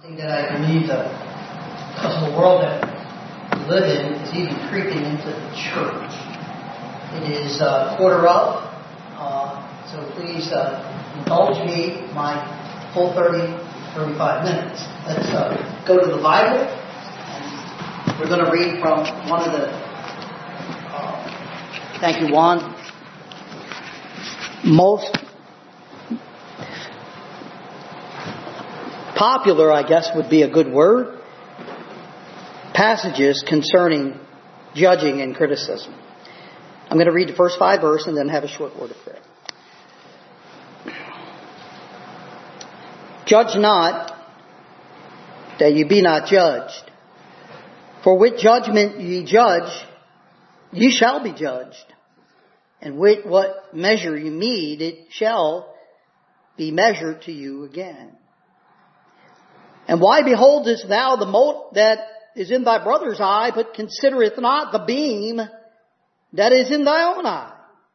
Something that I believe because of the world that we live in is even creeping into the church. It is quarter of, so please indulge me my full 35 minutes. Let's go to the Bible, and we're going to read from one of the, thank you, Juan, most popular, I guess would be a good word, passages concerning judging and criticism. I'm going to read the first 5 verses and then have a short word of prayer. Judge not, that ye be not judged. For with judgment ye judge, ye shall be judged. And with what measure ye mete, it shall be measured to you again. And why beholdest thou the mote that is in thy brother's eye, but considereth not the beam that is in thy own eye?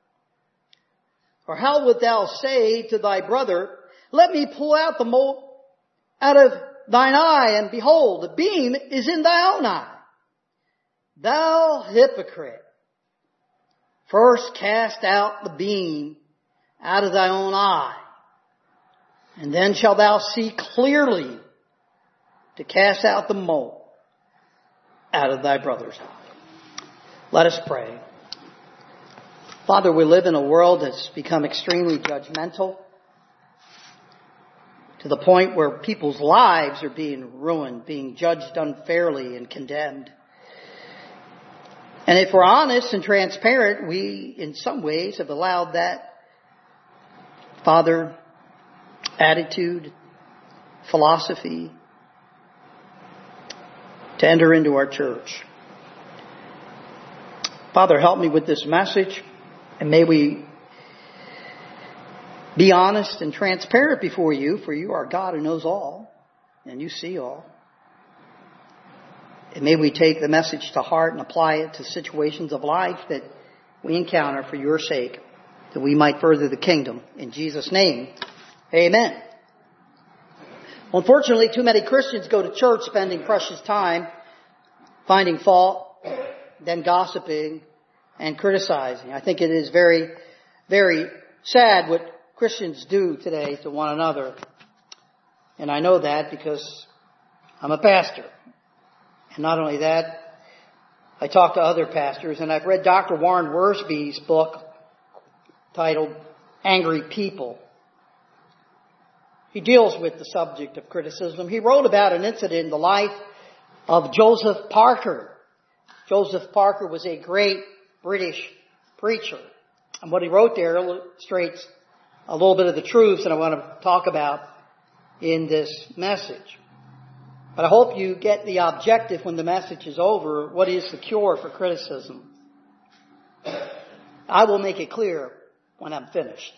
Or how wilt thou say to thy brother, let me pull out the mote out of thine eye, and behold, the beam is in thy own eye? Thou hypocrite, first cast out the beam out of thy own eye, and then shalt thou see clearly to cast out the mote out of thy brother's eye. Let us pray. Father, we live in a world that's become extremely judgmental, to the point where people's lives are being ruined, being judged unfairly and condemned. And if we're honest and transparent, we in some ways have allowed that, Father, attitude, philosophy to enter into our church. Father, help me with this message, and may we be honest and transparent before you, for you are God who knows all, and you see all. And may we take the message to heart and apply it to situations of life that we encounter for your sake, that we might further the kingdom. In Jesus' name, amen. Unfortunately, too many Christians go to church spending precious time finding fault, then gossiping and criticizing. I think it is very, very sad what Christians do today to one another. And I know that because I'm a pastor. And not only that, I talk to other pastors, and I've read Dr. Warren Wiersbe's book titled Angry People. He deals with the subject of criticism. He wrote about an incident in the life of Joseph Parker. Joseph Parker was a great British preacher. And what he wrote there illustrates a little bit of the truths that I want to talk about in this message. But I hope you get the objective when the message is over. What is the cure for criticism? I will make it clear when I'm finished.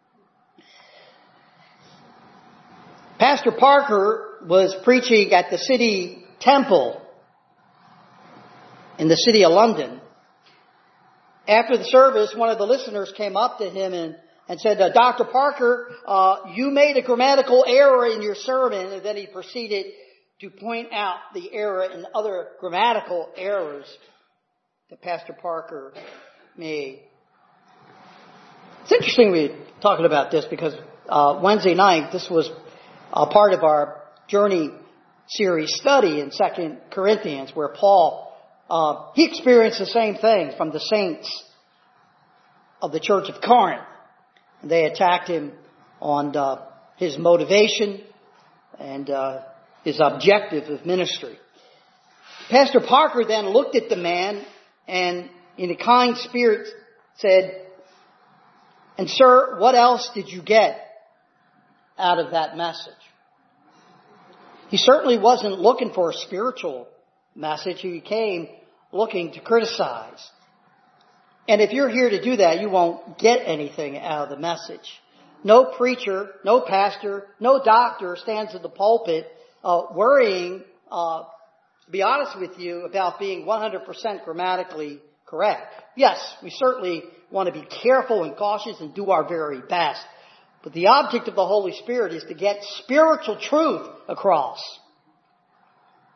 Pastor Parker was preaching at the City Temple in the city of London. After the service, one of the listeners came up to him and said, Dr. Parker, you made a grammatical error in your sermon. And then he proceeded to point out the error and other grammatical errors that Pastor Parker made. It's interesting we're talking about this because Wednesday night, this was a part of our Journey series study in 2 Corinthians, where Paul, he experienced the same thing from the saints of the church of Corinth. They attacked him on his motivation and his objective of ministry. Pastor Parker then looked at the man and in a kind spirit said, and sir, what else did you get out of that message? He certainly wasn't looking for a spiritual message. He came looking to criticize. And if you're here to do that, you won't get anything out of the message. No preacher, no pastor, no doctor stands in the pulpit worrying, to be honest with you, about being 100% grammatically correct. Yes, we certainly want to be careful and cautious and do our very best. But the object of the Holy Spirit is to get spiritual truth across.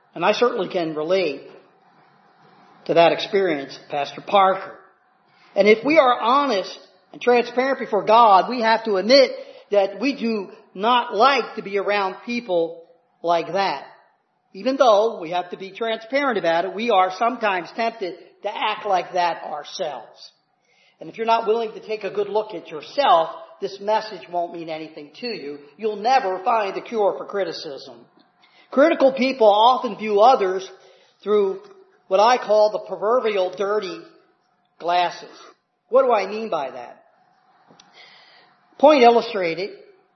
And I certainly can relate to that experience, Pastor Parker. And if we are honest and transparent before God, we have to admit that we do not like to be around people like that. Even though we have to be transparent about it, we are sometimes tempted to act like that ourselves. And if you're not willing to take a good look at yourself, this message won't mean anything to you. You'll never find the cure for criticism. Critical people often view others through what I call the proverbial dirty glasses. What do I mean by that? Point illustrated.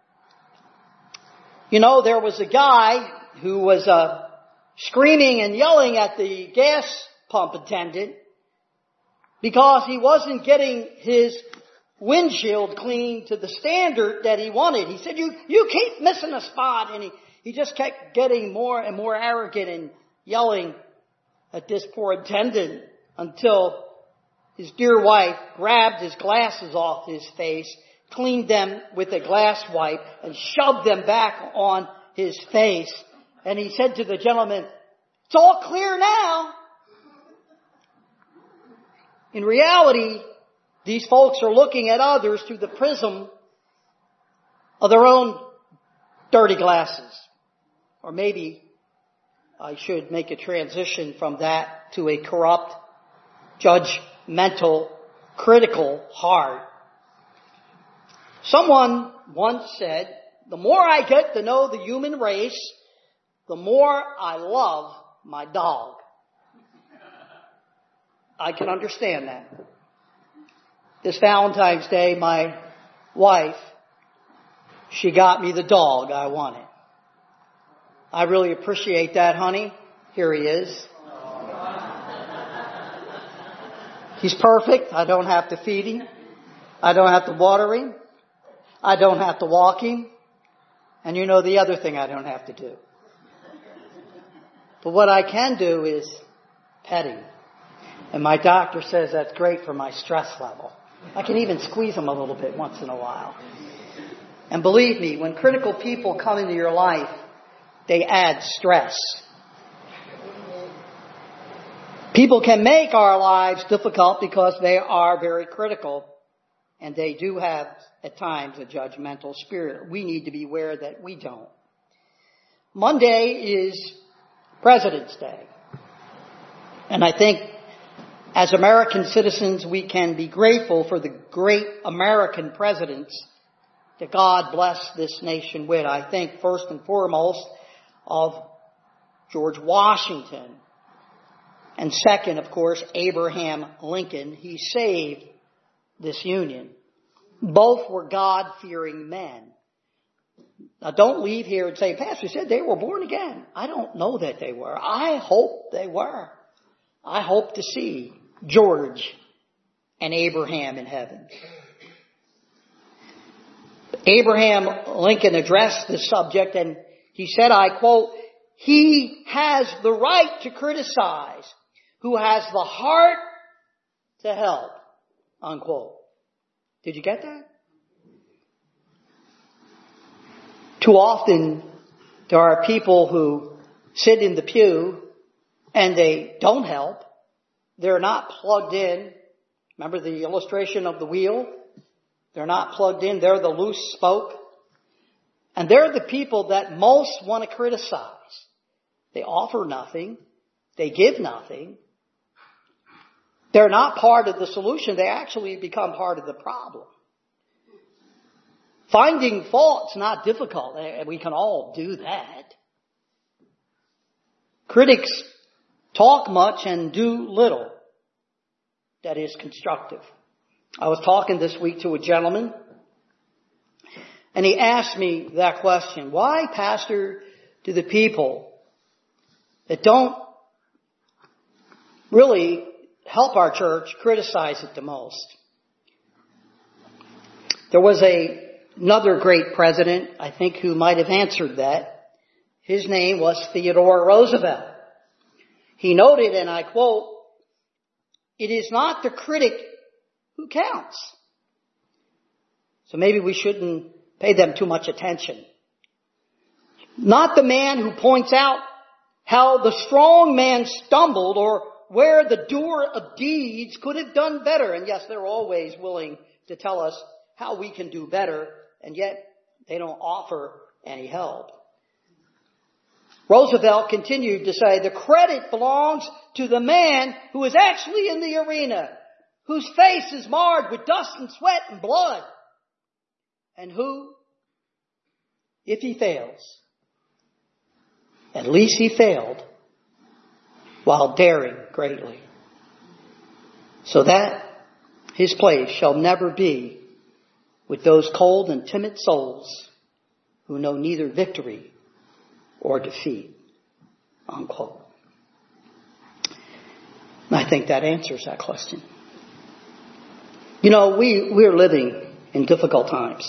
There was a guy who was screaming and yelling at the gas pump attendant because he wasn't getting his windshield cleaned to the standard that he wanted. He said, you keep missing a spot. And he just kept getting more and more arrogant and yelling at this poor attendant until his dear wife grabbed his glasses off his face, cleaned them with a glass wipe, and shoved them back on his face. And he said to the gentleman, "It's all clear now." In reality, these folks are looking at others through the prism of their own dirty glasses. Or maybe I should make a transition from that to a corrupt, judgmental, critical heart. Someone once said, "The more I get to know the human race, the more I love my dog." I can understand that. This Valentine's Day, my wife, she got me the dog I wanted. I really appreciate that, honey. Here he is. He's perfect. I don't have to feed him. I don't have to water him. I don't have to walk him. And the other thing I don't have to do. But what I can do is pet him. And my doctor says that's great for my stress level. I can even squeeze him a little bit once in a while. And believe me, when critical people come into your life, they add stress. People can make our lives difficult because they are very critical. And they do have, at times, a judgmental spirit. We need to be aware that we don't. Monday is President's Day. And I think as American citizens, we can be grateful for the great American presidents that God blessed this nation with. I think first and foremost of George Washington. And second, of course, Abraham Lincoln. He saved this union. Both were God-fearing men. Now don't leave here and say, "Pastor said they were born again." I don't know that they were. I hope they were. I hope to see George and Abraham in heaven. Abraham Lincoln addressed this subject and he said, I quote, "He has the right to criticize who has the heart to help," unquote. Did you get that? Too often there are people who sit in the pew and they don't help. They're not plugged in. Remember the illustration of the wheel? They're not plugged in. They're the loose spoke. And they're the people that most want to criticize. They offer nothing. They give nothing. They're not part of the solution. They actually become part of the problem. Finding fault's not difficult. We can all do that. Critics talk much and do little that is constructive. I was talking this week to a gentleman, and he asked me that question. Why, Pastor, do the people that don't really help our church criticize it the most? There was another great president, I think, who might have answered that. His name was Theodore Roosevelt. He noted, and I quote, "It is not the critic who counts." So maybe we shouldn't pay them too much attention. Not the man who points out how the strong man stumbled, or where the doer of deeds could have done better. And yes, they're always willing to tell us how we can do better, and yet they don't offer any help. Roosevelt continued to say, the credit belongs to the man who is actually in the arena, whose face is marred with dust and sweat and blood, and who, if he fails, at least he failed while daring greatly, so that his place shall never be with those cold and timid souls who know neither victory or defeat. Unquote. And I think that answers that question. You know, we're living in difficult times.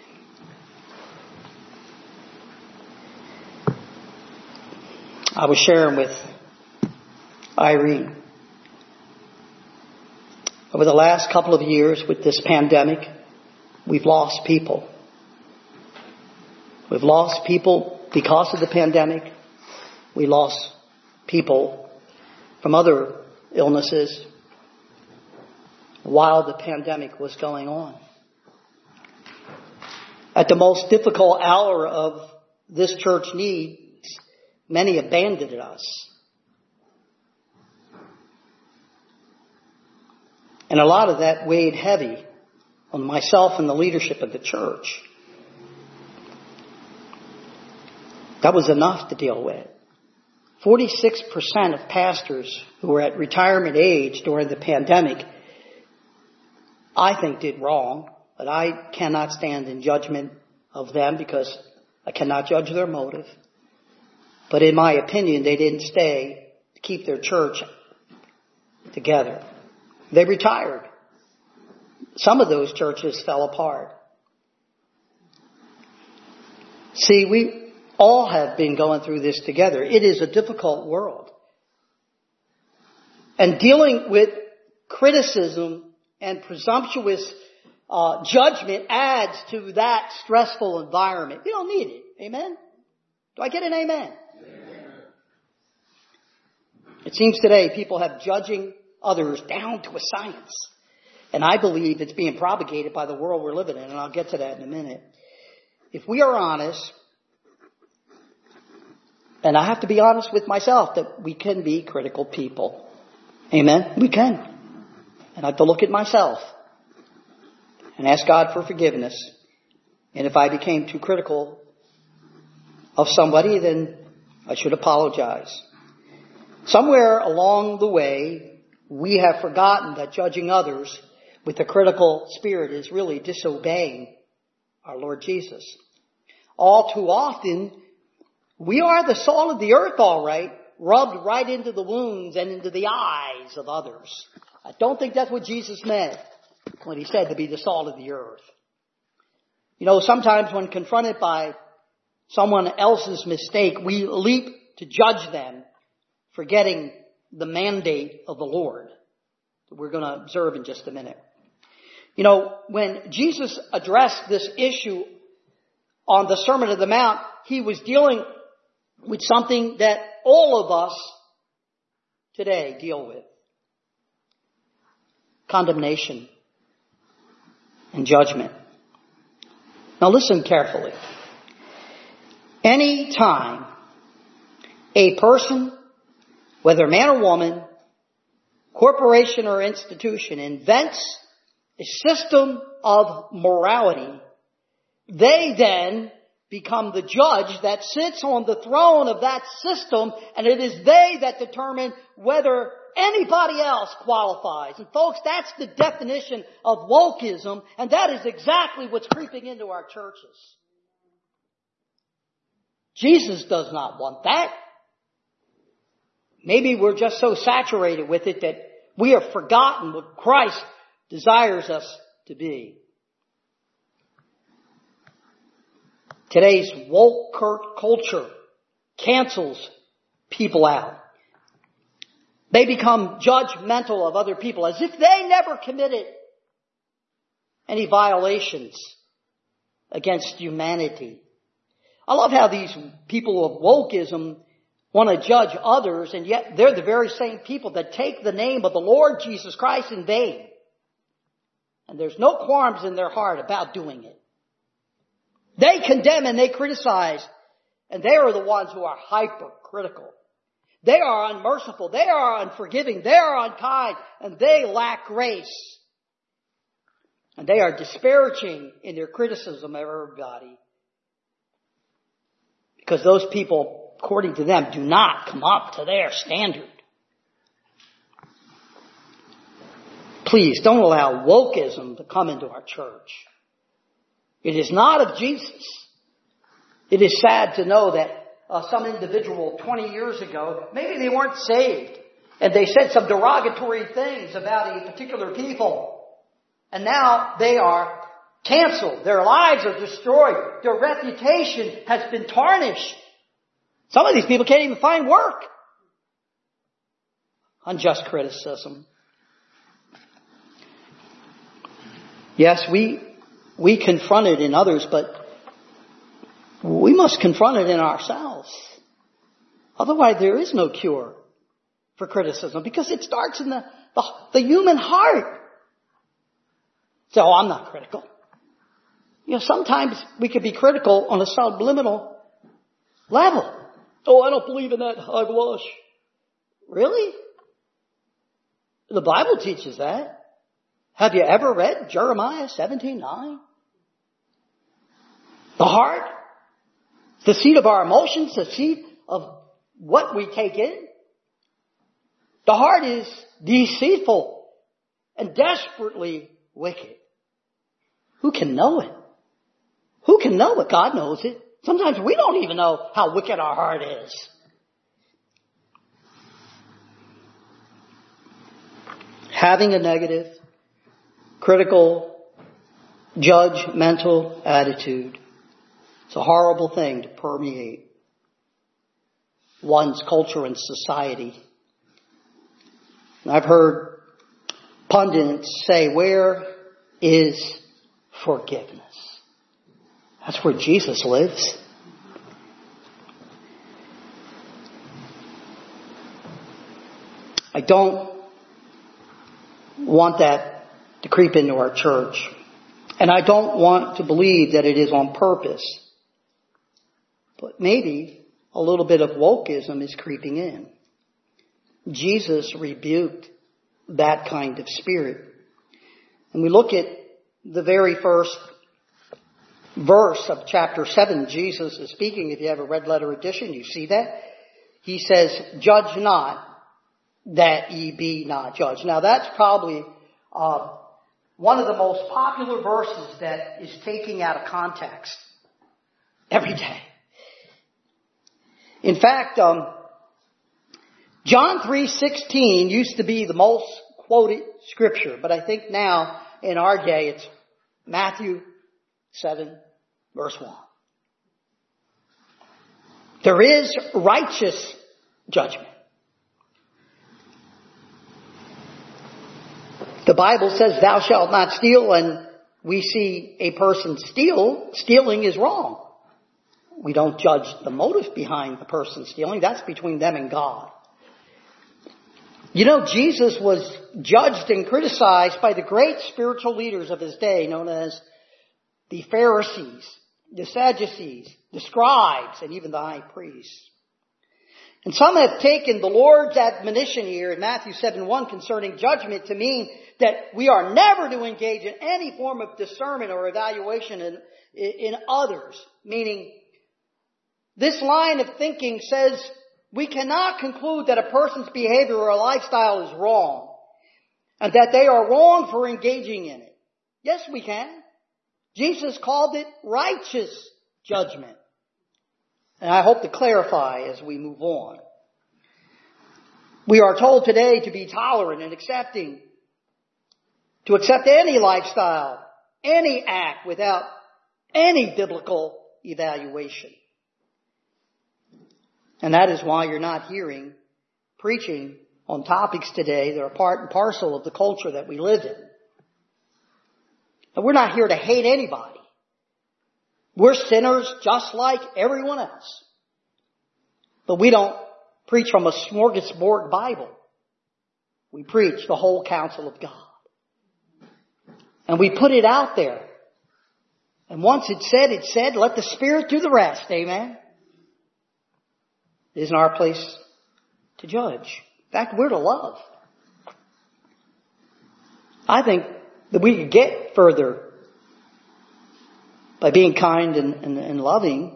I was sharing with Irene. Over the last couple of years with this pandemic, we've lost people. We've lost people because of the pandemic. We lost people from other illnesses while the pandemic was going on. At the most difficult hour of this church needs, many abandoned us. And a lot of that weighed heavy on myself and the leadership of the church. That was enough to deal with. 46% of pastors who were at retirement age during the pandemic, I think did wrong, but I cannot stand in judgment of them because I cannot judge their motive. But in my opinion, they didn't stay to keep their church together. They retired. Some of those churches fell apart. See, we all have been going through this together. It is a difficult world. And dealing with criticism and presumptuous judgment adds to that stressful environment. You don't need it. Amen? Do I get an amen? Amen. It seems today people have judging others down to a science. And I believe it's being propagated by the world we're living in, and I'll get to that in a minute. If we are honest, and I have to be honest with myself, that we can be critical people. Amen? We can. And I have to look at myself and ask God for forgiveness. And if I became too critical of somebody, then I should apologize. Somewhere along the way, we have forgotten that judging others with a critical spirit is really disobeying our Lord Jesus. All too often, we are the salt of the earth, all right, rubbed right into the wounds and into the eyes of others. I don't think that's what Jesus meant when he said to be the salt of the earth. You know, sometimes when confronted by someone else's mistake, we leap to judge them, forgetting the mandate of the Lord that we're going to observe in just a minute. You know, when Jesus addressed this issue on the Sermon on the Mount, he was dealing with something that all of us today deal with. Condemnation and judgment. Now listen carefully. Any time a person, whether man or woman, corporation or institution, invents a system of morality, they then become the judge that sits on the throne of that system, and it is they that determine whether anybody else qualifies. And folks, that's the definition of wokeism, and that is exactly what's creeping into our churches. Jesus does not want that. Maybe we're just so saturated with it that we have forgotten what Christ desires us to be. Today's woke culture cancels people out. They become judgmental of other people as if they never committed any violations against humanity. I love how these people of wokeism want to judge others, and yet they're the very same people that take the name of the Lord Jesus Christ in vain. And there's no qualms in their heart about doing it. They condemn and they criticize, and they are the ones who are hypercritical. They are unmerciful. They are unforgiving. They are unkind, and they lack grace. And they are disparaging in their criticism of everybody. Because those people, according to them, do not come up to their standard. Please don't allow wokeism to come into our church. It is not of Jesus. It is sad to know that some individual 20 years ago, maybe they weren't saved, and they said some derogatory things about a particular people. And now they are canceled. Their lives are destroyed. Their reputation has been tarnished. Some of these people can't even find work. Unjust criticism. Yes, we confront it in others, but we must confront it in ourselves. Otherwise, there is no cure for criticism, because it starts in the human heart. So, I'm not critical. Sometimes we can be critical on a subliminal level. Oh, I don't believe in that hogwash. Really? The Bible teaches that. Have you ever read Jeremiah 17:9? The heart, the seat of our emotions, the seat of what we take in. The heart is deceitful and desperately wicked. Who can know it? Who can know it? God knows it. Sometimes we don't even know how wicked our heart is. Having a negative, critical, judgmental attitude, it's a horrible thing to permeate one's culture and society. And I've heard pundits say, where is forgiveness? That's where Jesus lives. I don't want that to creep into our church. And I don't want to believe that it is on purpose. But maybe a little bit of wokeism is creeping in. Jesus rebuked that kind of spirit. And we look at the very first verse of chapter 7. Jesus is speaking. If you have a red letter edition, you see that. He says, judge not, that ye be not judged. Now that's probably one of the most popular verses that is taken out of context every day. In fact, John 3:16 used to be the most quoted scripture, but I think now in our day it's Matthew 7 verse 1. There is righteous judgment. The Bible says thou shalt not steal, and we see a person stealing is wrong. We don't judge the motive behind the person stealing. That's between them and God. Jesus was judged and criticized by the great spiritual leaders of his day, known as the Pharisees, the Sadducees, the scribes, and even the high priests. And some have taken the Lord's admonition here in Matthew 7:1 concerning judgment to mean that we are never to engage in any form of discernment or evaluation in others. Meaning, this line of thinking says we cannot conclude that a person's behavior or lifestyle is wrong and that they are wrong for engaging in it. Yes, we can. Jesus called it righteous judgment. And I hope to clarify as we move on. We are told today to be tolerant and accepting, to accept any lifestyle, any act without any biblical evaluation. And that is why you're not hearing preaching on topics today that are part and parcel of the culture that we live in. And we're not here to hate anybody. We're sinners just like everyone else. But we don't preach from a smorgasbord Bible. We preach the whole counsel of God. And we put it out there. And once it's said, let the Spirit do the rest. Amen? It isn't our place to judge. In fact, we're to love. I think that we could get further by being kind and loving.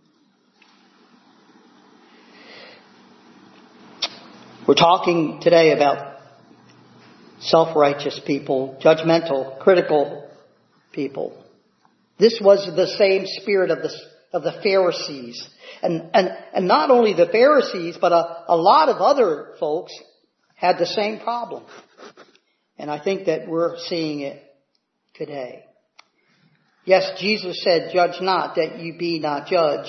We're talking today about self-righteous people, judgmental, critical people. This was the same spirit of the Pharisees. And not only the Pharisees, but a lot of other folks had the same problem. And I think that we're seeing it today. Yes, Jesus said, judge not that you be not judged.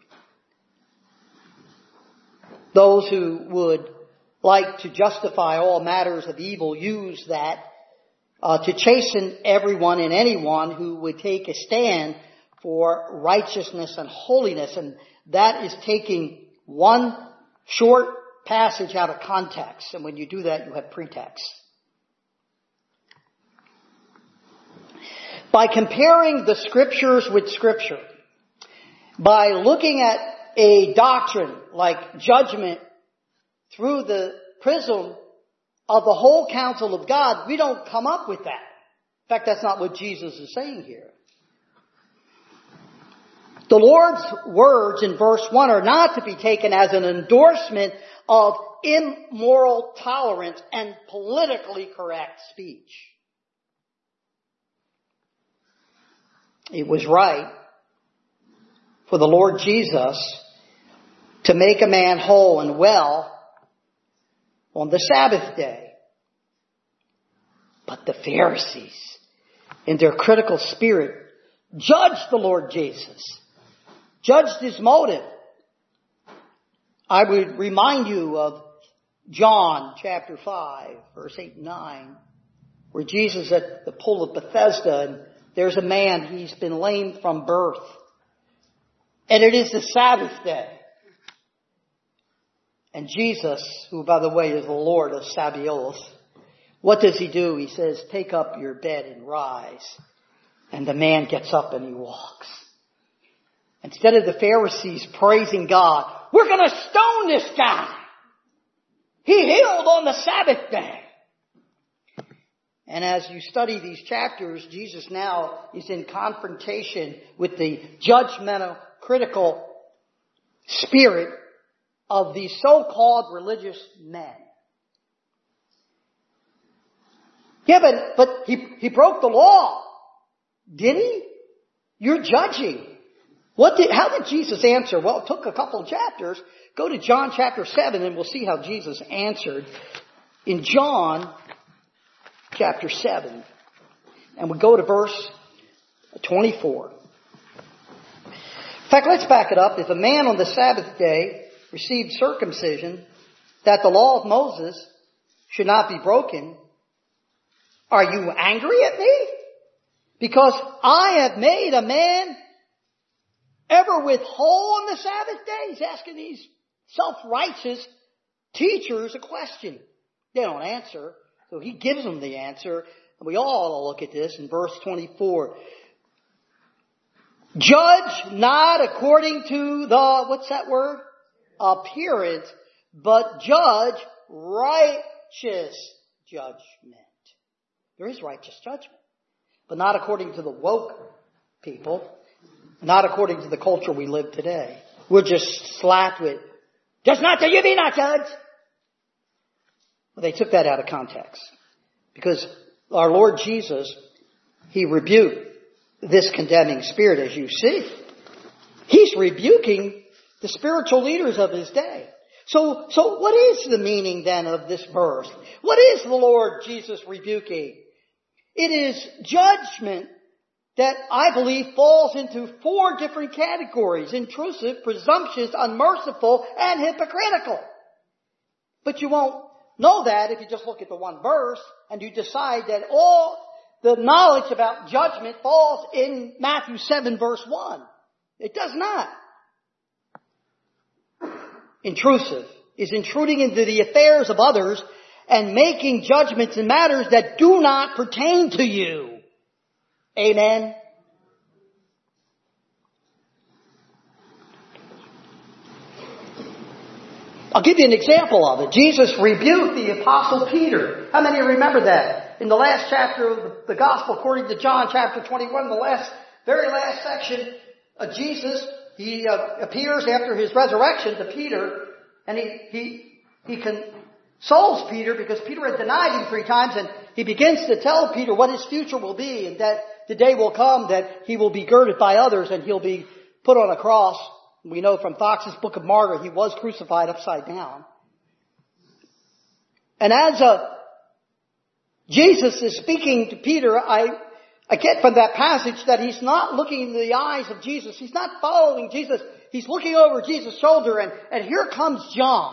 Those who would like to justify all matters of evil use that to chasten everyone and anyone who would take a stand for righteousness and holiness. And that is taking one short passage out of context. And when you do that, you have pretext. By comparing the Scriptures with Scripture, by looking at a doctrine like judgment through the prism of the whole counsel of God, we don't come up with that. In fact, that's not what Jesus is saying here. The Lord's words in verse 1 are not to be taken as an endorsement of immoral tolerance and politically correct speech. It was right for the Lord Jesus to make a man whole and well on the Sabbath day. But the Pharisees, in their critical spirit, judged the Lord Jesus, judged his motive. I would remind you of John chapter 5, verse 8 and 9, where Jesus at the pool of Bethesda, and there's a man, he's been lame from birth. And it is the Sabbath day. And Jesus, who by the way is the Lord of Sabaoth, what does he do? He says, take up your bed and rise. And the man gets up and he walks. Instead of the Pharisees praising God, we're going to stone this guy. He healed on the Sabbath day. And as you study these chapters, Jesus now is in confrontation with the judgmental, critical spirit of these so-called religious men. Yeah, but he broke the law. Did he? You're judging. How did Jesus answer? Well, it took a couple of chapters. Go to John chapter 7 and we'll see how Jesus answered. In John chapter 7. And we go to verse 24. In fact, let's back it up. If a man on the Sabbath day received circumcision, that the law of Moses should not be broken, are you angry at me? Because I have made a man ever withhold on the Sabbath day? He's asking these self-righteous teachers a question. They don't answer. So he gives them the answer. And we all look at this in verse 24. Judge not according to the, what's that word? Appearance, but judge righteous judgment. There is righteous judgment. But not according to the woke people. Not according to the culture we live today. We're just slapped with, judge not till you be not judged. Well, they took that out of context. Because our Lord Jesus, he rebuked this condemning spirit, as you see. He's rebuking the spiritual leaders of his day. So what is the meaning then of this verse? What is the Lord Jesus rebuking? It is judgment that I believe falls into 4 different categories: intrusive, presumptuous, unmerciful, and hypocritical. But you won't know that if you just look at the one verse and you decide that all the knowledge about judgment falls in Matthew 7 verse 1. It does not. Intrusive is intruding into the affairs of others and making judgments in matters that do not pertain to you. Amen. I'll give you an example of it. Jesus rebuked the Apostle Peter. How many remember that? In the last chapter of the Gospel according to John, chapter 21, the very last section, Jesus, he appears after his resurrection to Peter, and he consoles Peter because Peter had denied him 3 times, and he begins to tell Peter what his future will be, and that the day will come that he will be girded by others and he'll be put on a cross. We know from Fox's Book of Martyr, he was crucified upside down. And as Jesus is speaking to Peter, I get from that passage that he's not looking into the eyes of Jesus. He's not following Jesus. He's looking over Jesus' shoulder, and here comes John.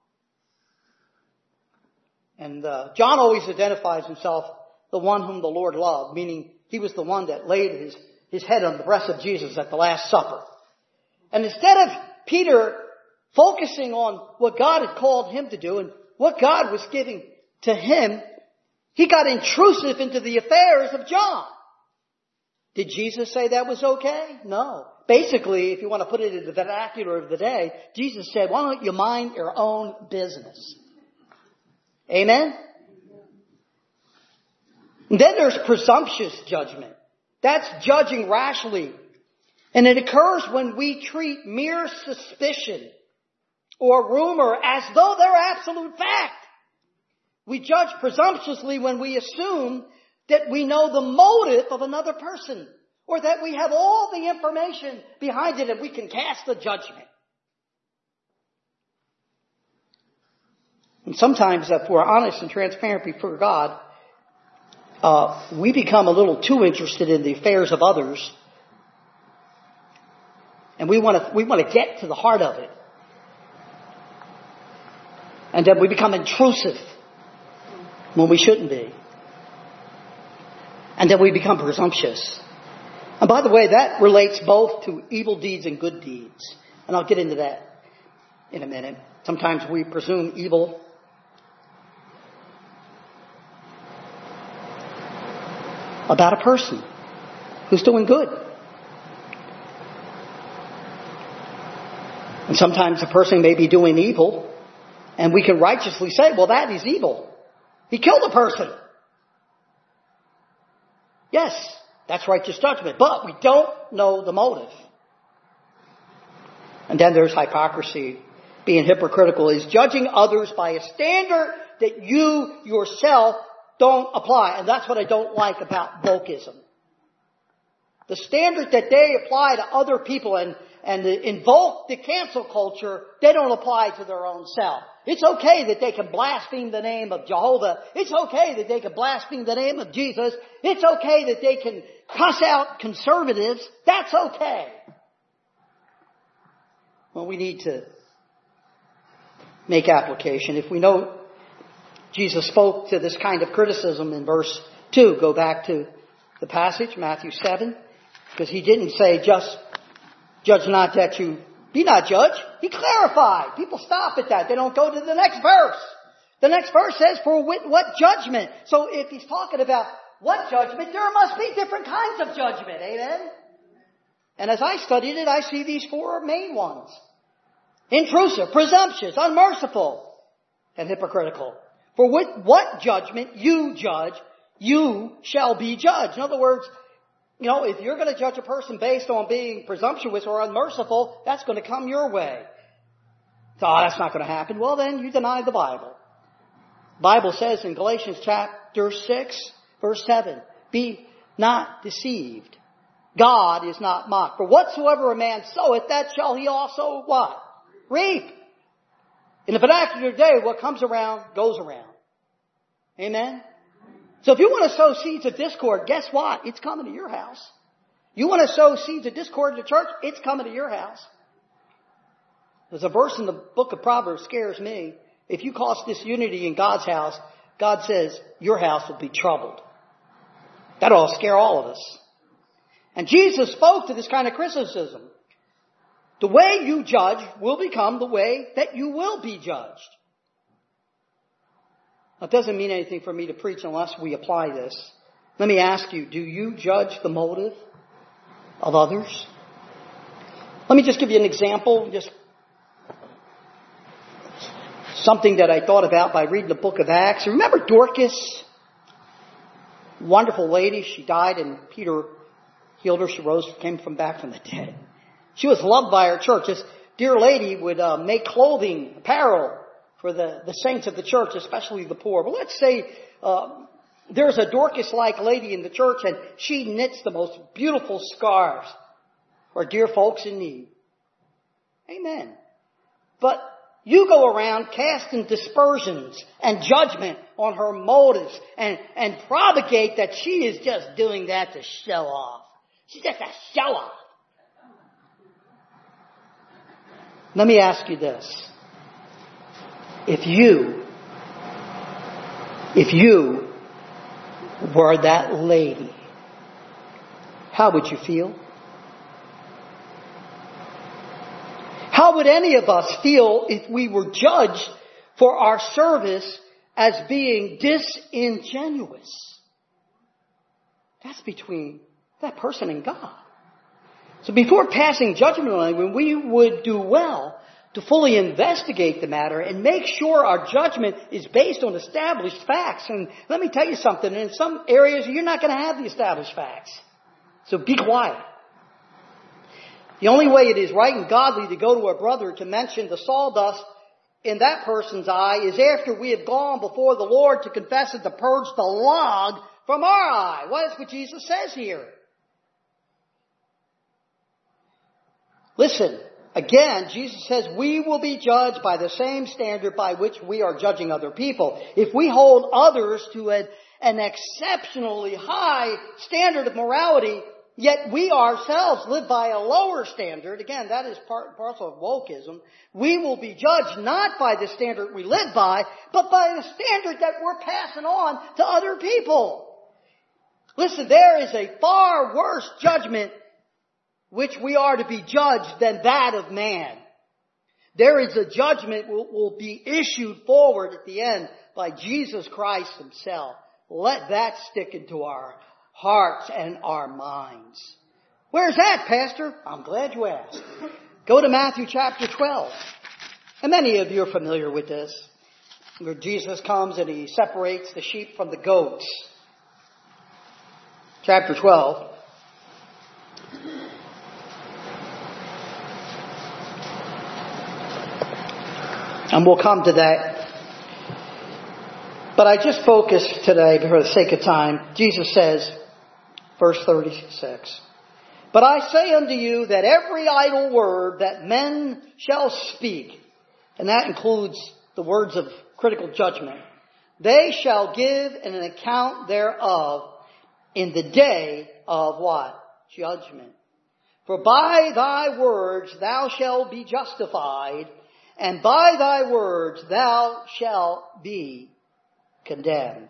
And John always identifies himself the one whom the Lord loved, meaning he was the one that laid his head on the breast of Jesus at the Last Supper. And instead of Peter focusing on what God had called him to do and what God was giving to him, he got intrusive into the affairs of John. Did Jesus say that was okay? No. Basically, if you want to put it in the vernacular of the day, Jesus said, why don't you mind your own business? Amen? And then there's presumptuous judgment. That's judging rashly. And it occurs when we treat mere suspicion or rumor as though they're absolute fact. We judge presumptuously when we assume that we know the motive of another person, or that we have all the information behind it and we can cast a judgment. And sometimes, if we're honest and transparent before God, we become a little too interested in the affairs of others. And we want to get to the heart of it. And then we become intrusive when we shouldn't be. And then we become presumptuous. And by the way, that relates both to evil deeds and good deeds. And I'll get into that in a minute. Sometimes we presume evil. About a person who's doing good. And sometimes a person may be doing evil, and we can righteously say, well, that is evil. He killed a person. Yes, that's righteous judgment, but we don't know the motive. And then there's hypocrisy. Being hypocritical is judging others by a standard that you yourself don't apply. And that's what I don't like about wokeism. The standard that they apply to other people and invoke the cancel culture, they don't apply to their own self. It's okay that they can blaspheme the name of Jehovah. It's okay that they can blaspheme the name of Jesus. It's okay that they can cuss out conservatives. That's okay. Well, we need to make application. If we know Jesus spoke to this kind of criticism in verse 2, go back to the passage, Matthew 7, because he didn't say just judge not that you be not judged. He clarified. People stop at that. They don't go to the next verse. The next verse says, for what judgment? So if he's talking about what judgment, there must be different kinds of judgment. Amen? And as I studied it, I see these 4 main ones. Intrusive, presumptuous, unmerciful, and hypocritical. For what judgment you judge, you shall be judged. In other words, if you're going to judge a person based on being presumptuous or unmerciful, that's going to come your way. So, that's not going to happen. Well, then you deny the Bible. The Bible says in Galatians chapter 6, verse 7, be not deceived. God is not mocked. For whatsoever a man soweth, that shall he also what? Reap. In the vernacular day, what comes around goes around. Amen? So if you want to sow seeds of discord, guess what? It's coming to your house. You want to sow seeds of discord in the church? It's coming to your house. There's a verse in the book of Proverbs scares me. If you cause disunity in God's house, God says your house will be troubled. That ought to scare all of us. And Jesus spoke to this kind of criticism The way you judge will become the way that you will be judged. It doesn't mean anything for me to preach unless we apply this. Let me ask you, do you judge the motive of others? Let me just give you an example, just something that I thought about by reading the book of Acts. Remember Dorcas? Wonderful lady. She died and Peter healed her. She rose, came back from the dead. She was loved by her church. This dear lady would make clothing, apparel for the saints of the church, especially the poor. But let's say there's a Dorcas-like lady in the church and she knits the most beautiful scarves for dear folks in need. Amen. But you go around casting dispersions and judgment on her motives and propagate that she is just doing that to show off. She's just a show off. Let me ask you this. If you were that lady, how would you feel? How would any of us feel if we were judged for our service as being disingenuous? That's between that person and God. So before passing judgment on anyone, we would do well to fully investigate the matter and make sure our judgment is based on established facts. And let me tell you something, in some areas you're not going to have the established facts. So be quiet. The only way it is right and godly to go to a brother to mention the sawdust in that person's eye is after we have gone before the Lord to confess and to purge the log from our eye. Well, that's what Jesus says here. Listen, again, Jesus says we will be judged by the same standard by which we are judging other people. If we hold others to an exceptionally high standard of morality, yet we ourselves live by a lower standard, again, that is part and parcel of wokeism, we will be judged not by the standard we live by, but by the standard that we're passing on to other people. Listen, there is a far worse judgment which we are to be judged than that of man. There is a judgment will be issued forward at the end by Jesus Christ himself. Let that stick into our hearts and our minds. Where's that, Pastor? I'm glad you asked. Go to Matthew chapter 12. And many of you are familiar with this, where Jesus comes and he separates the sheep from the goats. Chapter 12. And we'll come to that. But I just focus today, for the sake of time. Jesus says, verse 36, "But I say unto you that every idle word that men shall speak," and that includes the words of critical judgment, "they shall give an account thereof in the day of" what? Judgment. "For by thy words thou shalt be justified, and by thy words thou shalt be condemned."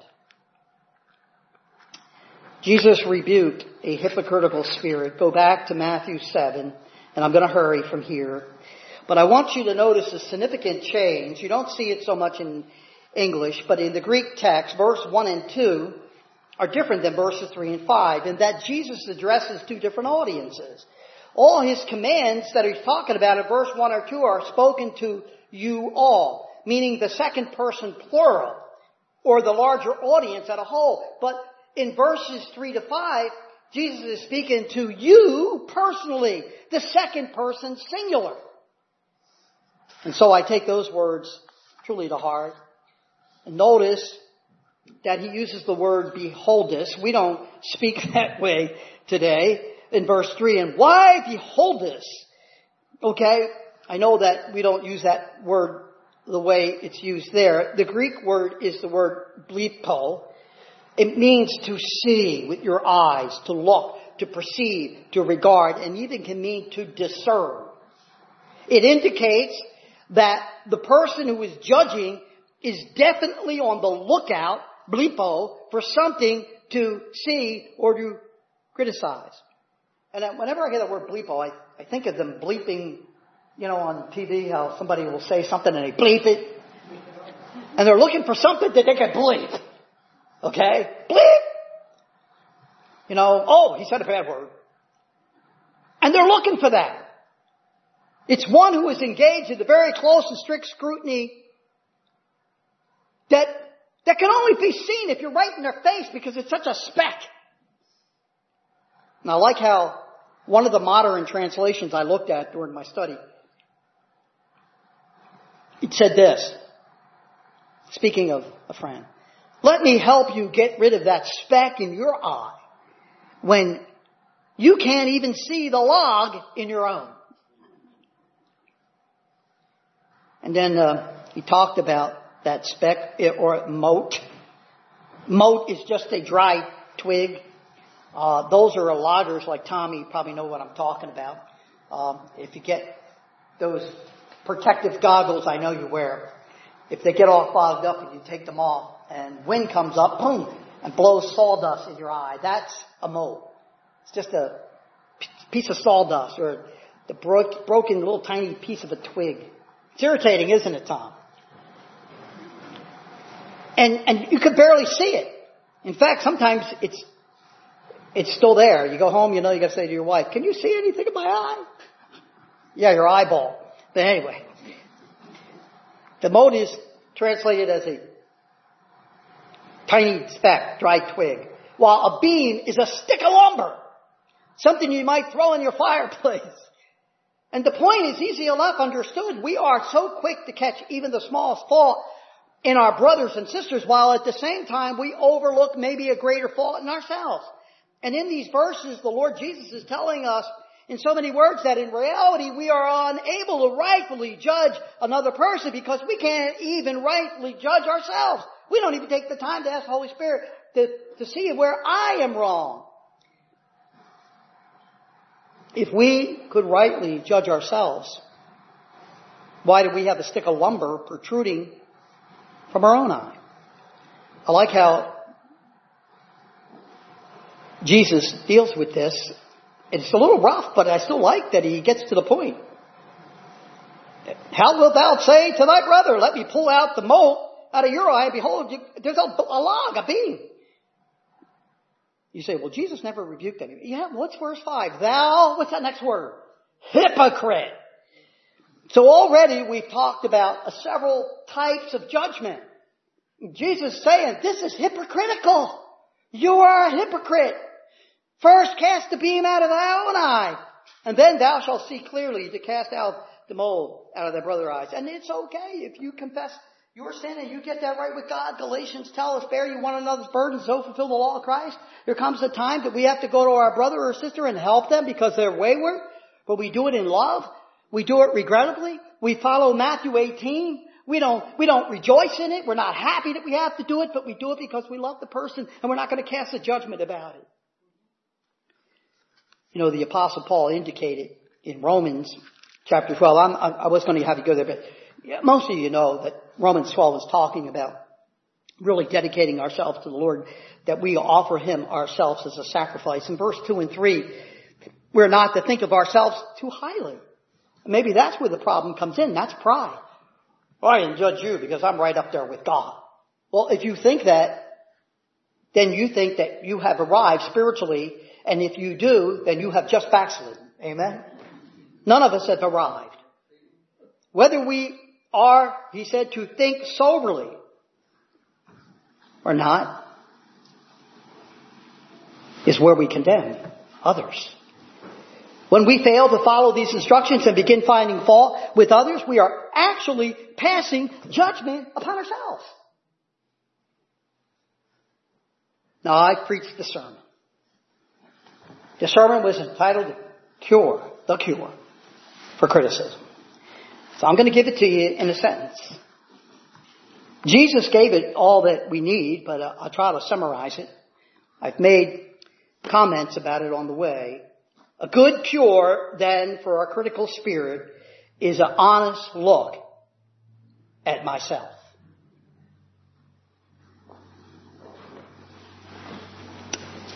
Jesus rebuked a hypocritical spirit. Go back to Matthew 7, and I'm going to hurry from here. But I want you to notice a significant change. You don't see it so much in English, but in the Greek text, verse 1 and 2 are different than verses 3 and 5, in that Jesus addresses two different audiences. All his commands that he's talking about in verse 1 or 2 are spoken to you all, meaning the second person plural, or the larger audience as a whole. But in verses 3 to 5, Jesus is speaking to you personally, the second person singular. And so I take those words truly to heart. And notice that he uses the word beholdest. We don't speak that way today. In verse 3, "And why beholdest?" Okay, I know that we don't use that word the way it's used there. The Greek word is the word blepo. It means to see with your eyes, to look, to perceive, to regard, and even can mean to discern. It indicates that the person who is judging is definitely on the lookout, blepo, for something to see or to criticize. And whenever I hear the word bleepo, I think of them bleeping you know, on TV how somebody will say something and they bleep it. And they're looking for something that they can bleep. Okay? Bleep! You know, oh, he said a bad word. And they're looking for that. It's one who is engaged in the very close and strict scrutiny that can only be seen if you're right in their face because it's such a speck. And I like how one of the modern translations I looked at during my study, it said this, speaking of a friend, let me help you get rid of that speck in your eye when you can't even see the log in your own. And then he talked about that speck or mote. Mote is just a dry twig. Those are loggers like Tommy. You probably know what I'm talking about. If you get those protective goggles I know you wear, if they get all fogged up and you take them off and wind comes up, boom, and blows sawdust in your eye, that's a mote. It's just a piece of sawdust or the broken little tiny piece of a twig. It's irritating, isn't it, Tom? And you could barely see it. In fact, sometimes it's still there. You go home, you know, you got to say to your wife, "Can you see anything in my eye?" Yeah, your eyeball. But anyway, the mote is translated as a tiny speck, dry twig, while a beam is a stick of lumber, something you might throw in your fireplace. And the point is easy enough understood. We are so quick to catch even the smallest fault in our brothers and sisters, while at the same time we overlook maybe a greater fault in ourselves. And in these verses, the Lord Jesus is telling us in so many words that in reality we are unable to rightfully judge another person because we can't even rightfully judge ourselves. We don't even take the time to ask the Holy Spirit to see where I am wrong. If we could rightly judge ourselves, why do we have a stick of lumber protruding from our own eye? I like how Jesus deals with this. It's a little rough, but I still like that he gets to the point. How wilt thou say to thy brother, let me pull out the mote out of your eye, and behold, there's a log, a beam. You say, well, Jesus never rebuked anyone. Yeah, what's verse 5? Thou, what's that next word? Hypocrite. So already we've talked about several types of judgment. Jesus is saying, this is hypocritical. You are a hypocrite. First cast the beam out of thy own eye, and then thou shalt see clearly to cast out the mote out of thy brother's eyes. And it's okay if you confess your sin and you get that right with God. Galatians tell us, bear you one another's burdens, so fulfill the law of Christ. There comes a time that we have to go to our brother or sister and help them because they're wayward, but we do it in love. We do it regrettably. We follow Matthew 18. We don't rejoice in it. We're not happy that we have to do it, but we do it because we love the person and we're not going to cast a judgment about it. You know, the Apostle Paul indicated in Romans chapter 12. I was going to have you go there, but most of you know that Romans 12 is talking about really dedicating ourselves to the Lord, that we offer Him ourselves as a sacrifice. In verse 2 and 3, we're not to think of ourselves too highly. Maybe that's where the problem comes in. That's pride. Well, I didn't judge you because I'm right up there with God. Well, if you think that, then you think that you have arrived spiritually, and if you do, then you have just backslidden. Amen? None of us have arrived. Whether we are, he said, to think soberly or not, is where we condemn others. When we fail to follow these instructions and begin finding fault with others, we are actually passing judgment upon ourselves. Now, I preached the sermon. The sermon was entitled The Cure for Criticism. So I'm going to give it to you in a sentence. Jesus gave it all that we need, but I'll try to summarize it. I've made comments about it on the way. A good cure, then, for our critical spirit is an honest look at myself.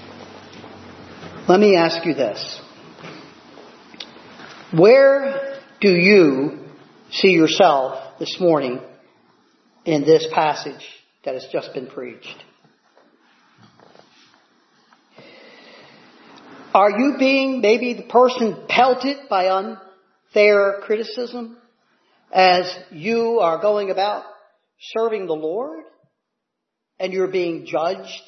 Let me ask you this. Where do you see yourself this morning in this passage that has just been preached? Are you being maybe the person pelted by unfair criticism as you are going about serving the Lord and you're being judged?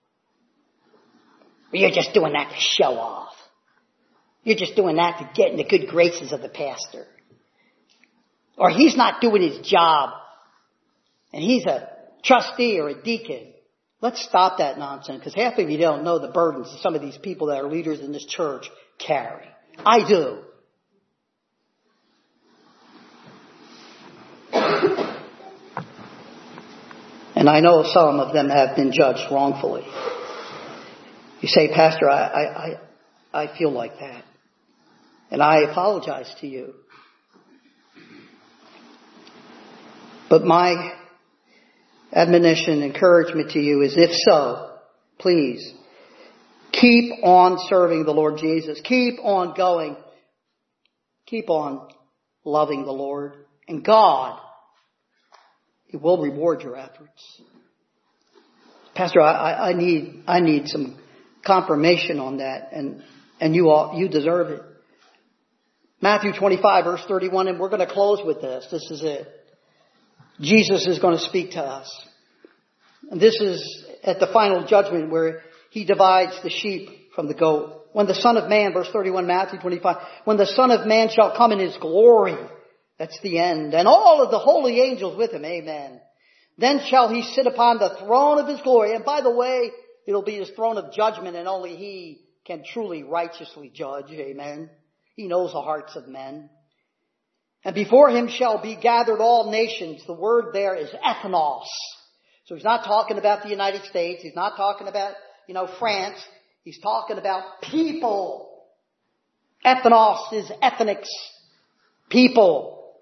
You're just doing that to show off. You're just doing that to get in the good graces of the pastor. Or he's not doing his job and he's a trustee or a deacon. Let's stop that nonsense, because half of you don't know the burdens that some of these people that are leaders in this church carry. I do. And I know some of them have been judged wrongfully. You say, Pastor, I feel like that. And I apologize to you. But my admonition, encouragement to you is, if so, please keep on serving the Lord Jesus. Keep on going. Keep on loving the Lord. And God, He will reward your efforts. Pastor, I need some confirmation on that, and you deserve it. Matthew 25, verse 31, and we're going to close with this. This is it. Jesus is going to speak to us. And this is at the final judgment where He divides the sheep from the goat. When the Son of Man, verse 31, Matthew 25, when the Son of Man shall come in His glory, that's the end, and all of the holy angels with Him, amen. Then shall He sit upon the throne of His glory. And by the way, it'll be His throne of judgment, and only He can truly righteously judge, amen. He knows the hearts of men. And before Him shall be gathered all nations. The word there is ethnos. So He's not talking about the United States. He's not talking about, France. He's talking about people. Ethnos is ethnics. People.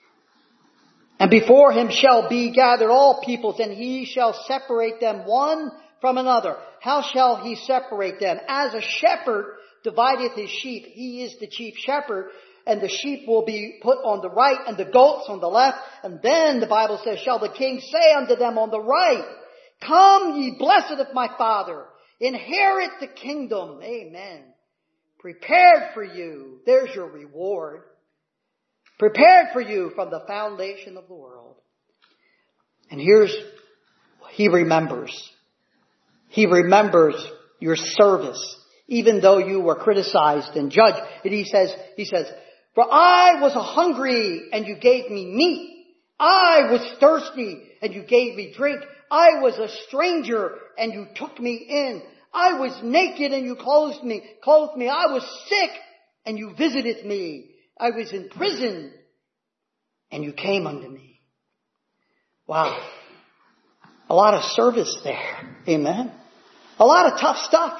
And before Him shall be gathered all peoples, and He shall separate them one from another. How shall He separate them? As a shepherd divideth his sheep. He is the chief shepherd. And the sheep will be put on the right and the goats on the left. And then the Bible says, shall the king say unto them on the right, come ye blessed of my Father, inherit the kingdom. Amen. Prepared for you. There's your reward. Prepared for you from the foundation of the world. And here's, He remembers. He remembers your service, even though you were criticized and judged. And He says, for I was hungry and you gave me meat. I was thirsty and you gave me drink. I was a stranger and you took me in. I was naked and you clothed me. I was sick and you visited me. I was in prison and you came unto me. Wow. A lot of service there. Amen. A lot of tough stuff.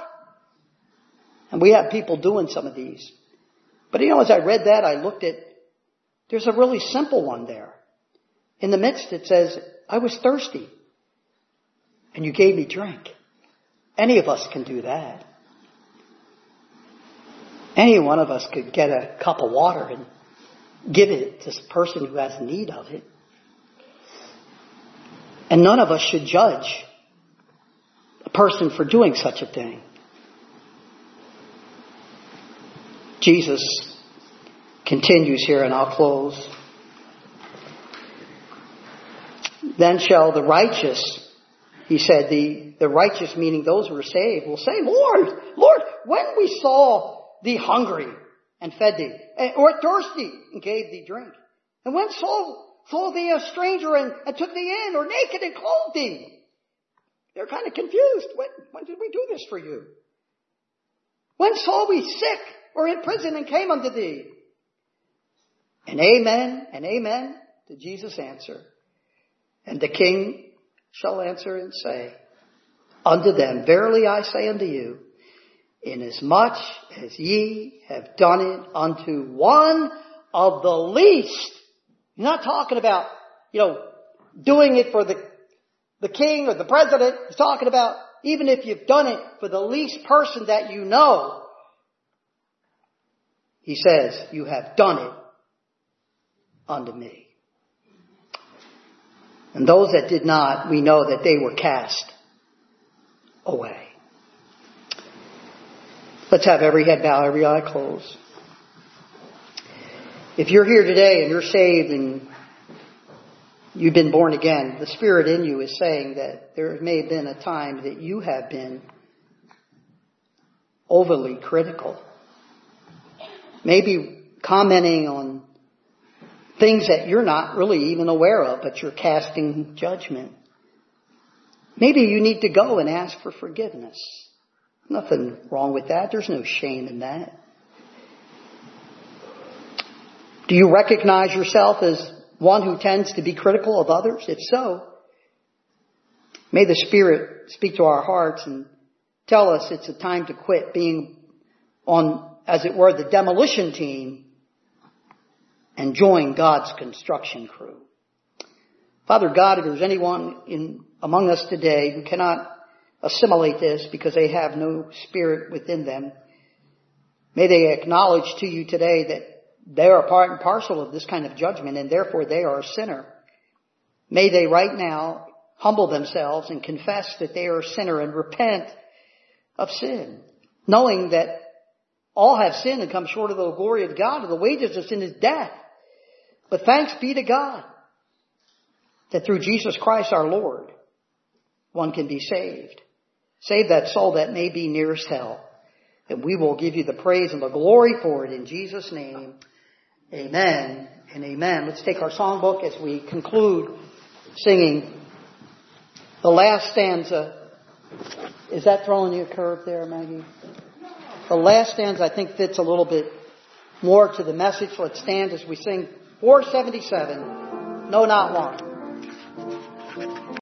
And we have people doing some of these. But as I read that, I looked at, there's a really simple one there. In the midst it says, I was thirsty and you gave me drink. Any of us can do that. Any one of us could get a cup of water and give it to this person who has need of it. And none of us should judge a person for doing such a thing. Jesus continues here, and I'll close. Then shall the righteous, He said, the righteous, meaning those who are saved, will say, Lord, when we saw thee hungry and fed thee, or thirsty and gave thee drink, and when saw thee a stranger and took thee in, or naked and clothed thee. They're kind of confused. When did we do this for you? When saw we sick or in prison and came unto thee? And amen did Jesus answer. And the king shall answer and say unto them, verily I say unto you, inasmuch as ye have done it unto one of the least. You're not talking about, doing it for the king or the president. He's talking about even if you've done it for the least person that you know. He says, you have done it unto me. And those that did not, we know that they were cast away. Let's have every head bowed, every eye closed. If you're here today and you're saved and you've been born again, the Spirit in you is saying that there may have been a time that you have been overly critical. Maybe commenting on things that you're not really even aware of, but you're casting judgment. Maybe you need to go and ask for forgiveness. Nothing wrong with that. There's no shame in that. Do you recognize yourself as one who tends to be critical of others? If so, may the Spirit speak to our hearts and tell us it's a time to quit being on, as it were, the demolition team and join God's construction crew. Father God, if there's anyone among us today who cannot assimilate this because they have no Spirit within them, may they acknowledge to you today that they are part and parcel of this kind of judgment, and therefore they are a sinner. May they right now humble themselves and confess that they are a sinner and repent of sin, knowing that all have sinned and come short of the glory of God, and the wages of sin is death. But thanks be to God that through Jesus Christ our Lord, one can be saved. Save that soul that may be nearest hell. And we will give you the praise and the glory for it in Jesus' name. Amen and amen. Let's take our songbook as we conclude singing the last stanza. Is that throwing you a curve there, Maggie? The last stanza I think fits a little bit more to the message. Let's stand as we sing 477, No Not One.